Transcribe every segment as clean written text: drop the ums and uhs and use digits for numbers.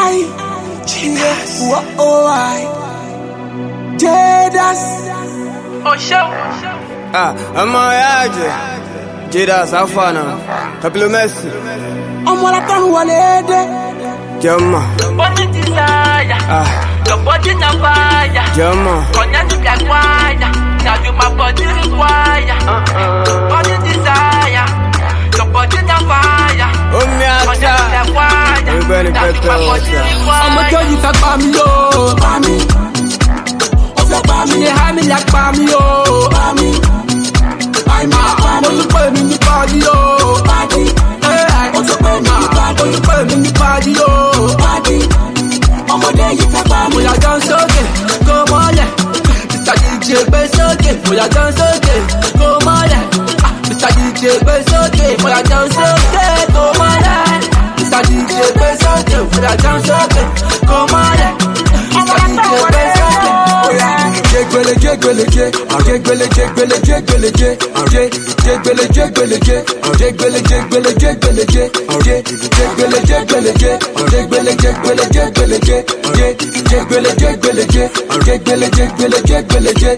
Ama yaje Jidas afana Kaplumesi Amwala kanu walede Jama Body desire your body na fire Jama Konya to get wire now you my body require Body desire your body na fire Konya to get wire now you my body require I'ma tell you that bami yo Bami Ofe bami Ye ha mi like bami yo Bami I'm a mo tu pe mi ni body yo Body o tu pe mi ni body o tu pe mi ni body yo Body ọmọdé yìí fẹ́ pa mo yà jọ sókè kó mọ́lẹ̀ Mr. DJ gbé sókè mo yà jọ sókè kó mọ́lẹ̀ Mr. DJ gbé sókè mo yà jọ sókè kó mọ́lẹ̀ Mr. DJ gbé sókè mo yà jọ sókè kó mọ́lẹ̀ Mr. DJ gbé sókè. Jegbele jegbeleje, jegbele jegbele jegbeleje, jegbele jegbeleje, jegbele jegbele jegbeleje, jegbele jegbeleje, jegbele jegbele jegbeleje, jegbele jegbeleje, jegbele jegbele jegbeleje.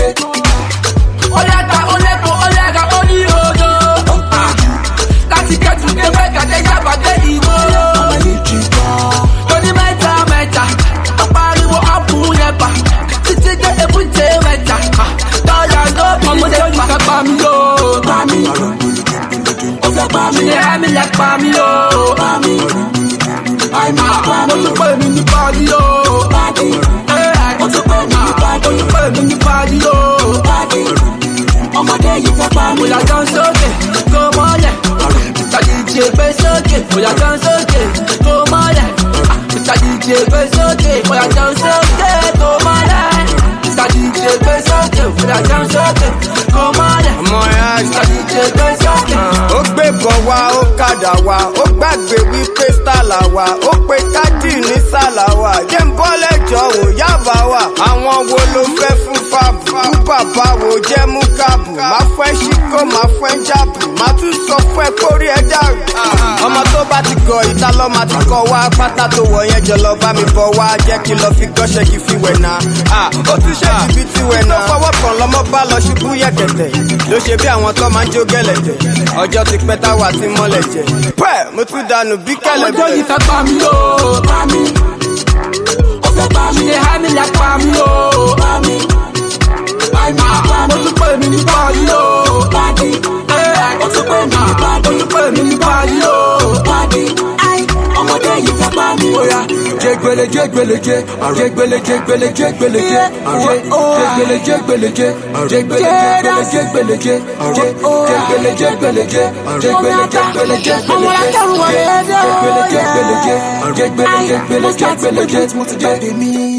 Olega oni odo, láti kẹ́tù dé mẹ́ta dé yàgbàdé ìwọ. Lóní mẹ́ta, ọ̀pariwo ọ̀pùn yẹpa. Ọmọdé yìí fẹ́ pa mí yó. Ó fẹ́ pa mí. Ṣé ẹ̀mí lẹ pa mí yó? Mo tún pè mí ní bọ́ọ̀dì yó. Mo tún pè mí ní bọ́ọ̀dì yó. Ọmọdé yìí fẹ́ pa mí. Mo yà jọ sókè kó mọ́lẹ̀. Mr. DJ gbé sókè. Mo yà jọ sókè kó mọ́lẹ̀. Mr. DJ gbé sókè. Mo yà jọ sókè kó mọ́lẹ̀. Mr. DJ gbé sókè, fúnra jọ sókè, kó mọ́lẹ̀. Ọmọ yaje Mr. DJ gbé sókè. Ó gbé bọ̀ wá, ó kàdà wá, ó gbàgbé wípé sálà wá, ó pe kájì ní sálà wá. Jẹ́ ń bọ́ lẹ́jọ́ wò yábà wá. Àwọn wo ló fẹ́ fún fàbù? Kú bàbá wo jẹ́ mú kábù? Má fẹ́ ṣíkó, má fẹ́ jábù. Má tún sọ fún ẹ kórí ẹ dàrú. Ọmọ tó bá ti gọ̀ ìta lọ́ máa ti kọ́ wá. Pátá tó wọ̀ yẹn jọ lọ bá mi bọ̀ wá. Jẹ́ kí lọ fi gọ́ṣẹ́ kí fi wẹ̀ náà. Ó tún ṣe jìbìtì wẹ̀ náà. Tó fọwọ́ kan lọ́mọ bá lọ ṣubú yẹ̀kẹ̀tẹ̀. Ló ṣe bí àwọn tó máa ń jó gẹ̀lẹ̀tẹ̀. Ọjọ́ ti pẹ́ táwa ti mọ́lẹ̀ jẹ. Pẹ́ mo tún dànù bí kẹ̀lẹ̀bẹ̀. Ọmọdé yìí fẹ́ pa mí yó. Ó fẹ́ pa mí. Ṣé ẹ̀mí lẹ pa mí yó? Mo tún pè mí ní bọ́ọ̀dì yó. Ó tún pè mí ní bọ́ọ̀dì yó. Ọmọdé yìí fẹ́ pa mí. Jegbele jegbeleje, jegbele jegbele jegbeleje, jegbele jegbeleje, jegbele jegbele jegbeleje, jegbele jegbeleje, jegbele jegbele jegbeleje, jegbele jegbeleje, jegbele jegbele jegbeleje.